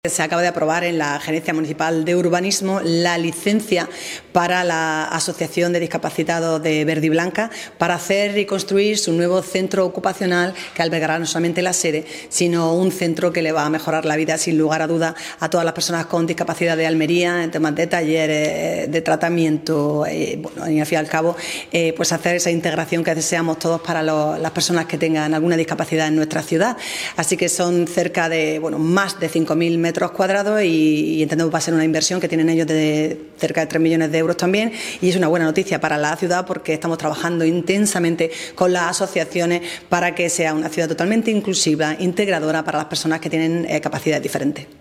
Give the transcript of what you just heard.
Se acaba de aprobar en la Gerencia Municipal de Urbanismo la licencia para la Asociación de Discapacitados de Verde y Blanca para hacer y construir su nuevo centro ocupacional que albergará no solamente la sede, sino un centro que le va a mejorar la vida sin lugar a duda a todas las personas con discapacidad de Almería en temas de talleres, de tratamiento, y al fin y al cabo pues hacer esa integración que deseamos todos para las personas que tengan alguna discapacidad en nuestra ciudad. Así que son cerca de más de 5.000 metros cuadrados y entendemos que va a ser una inversión que tienen ellos de cerca de 3 millones de euros también, y es una buena noticia para la ciudad porque estamos trabajando intensamente con las asociaciones para que sea una ciudad totalmente inclusiva, integradora para las personas que tienen capacidades diferentes.